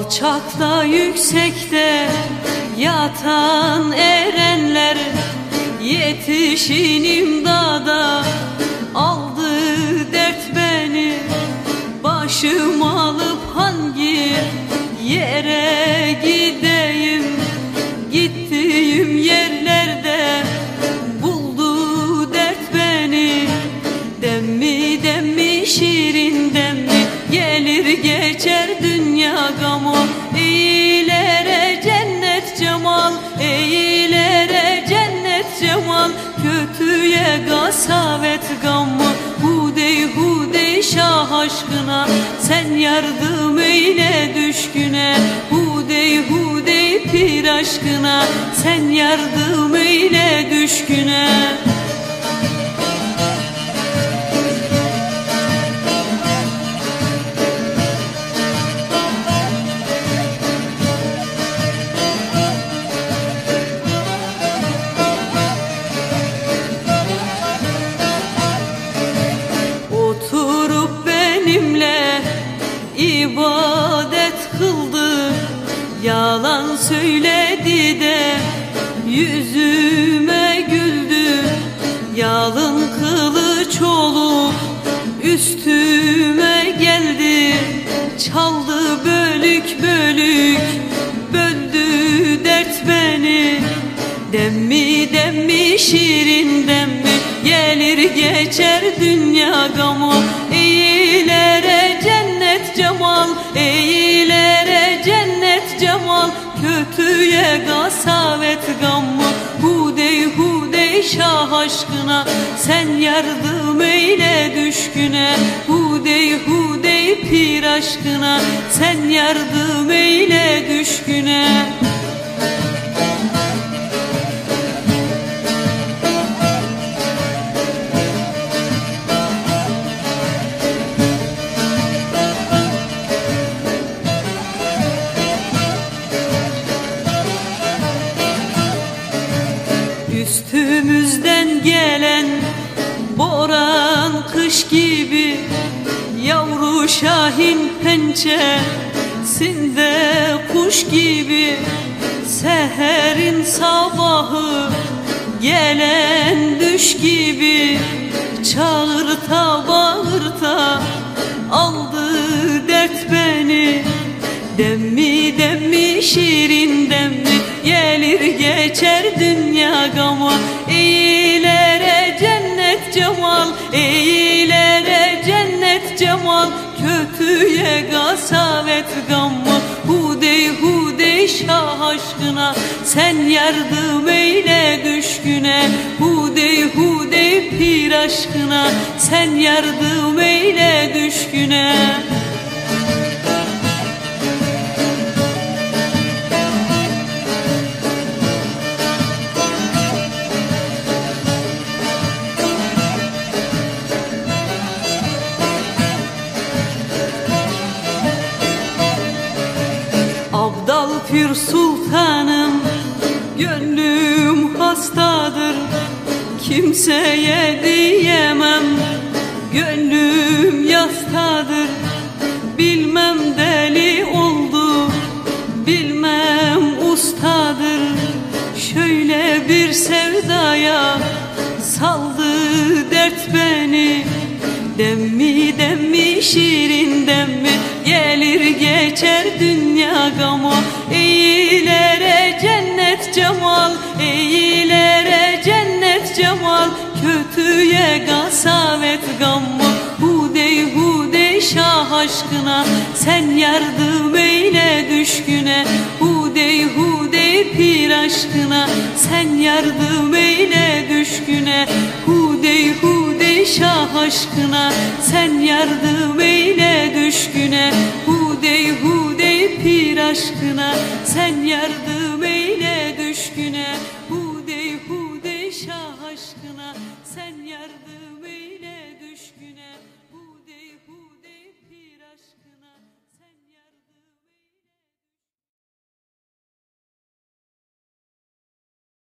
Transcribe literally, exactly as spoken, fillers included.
Alçakta yüksekte yatan erenler yetişin imdada, aldı dert beni. Başım alıp hangi yere gideyim? Gittiğim yerlerde buldu dert beni. Demmi demmi şirin demmi gelir geçer dünya gamı. İyilere cennet cemal, iyilere cennet cemal, kötüye gasavet gammı. Hudey hudey şah aşkına, sen yardım eyle düşküne. Hudey hudey pir aşkına, sen yardım eyle düşküne. Oturup benimle ibadet kıldı, yalan söyledi de yüzüme güldü. Yalın kılıç olup üstüme geldi, çaldı bölük bölük, böldü dert beni. Demmi demmi şirin demmi gelir geçer dünya gamı. İyilere cennet cemal, iyilere cennet cemal, kötüye gasavet gammı. Hudey hudey şah aşkına, sen yardım eyle düşküne. Hudey hudey pir aşkına, sen yardım eyle düşküne. Üstümüzden gelen boran kış gibi, yavru şahin pençesinde kuş gibi. Seherin sabahı gelen düş gibi, çağırta bağırta aldı dert beni. Demmi demmi şirin demmi gelir geçer dünya gamı. İyilere cennet cemal, iyilere cennet cemal, kötüye gasavet gammı. Hudey hudey şah aşkına, sen yardım eyle düşküne. Hudey hudey pir aşkına, sen yardım eyle düşküne. Abdal Pir Sultanım, gönlüm hastadır, kimseye diyemem, gönlüm yastadır. Bilmem deli oldu, bilmem ustadır, şöyle bir sevdaya saldı dert beni. Demmi demmi şirin demmi gelir geçer dünya gamı. İyilere cennet cemal, iyilere cennet cemal, kötüye gasavet gammı. Hudey hudey şah aşkına, sen yardım eyle düşküne. Hudey hudey pir aşkına, sen yardım eyle düşküne. Hudey hudey şah aşkına, sen yardım eyle düşküne. Hudey hudey pir aşkına, sen yardım eyle düşküne.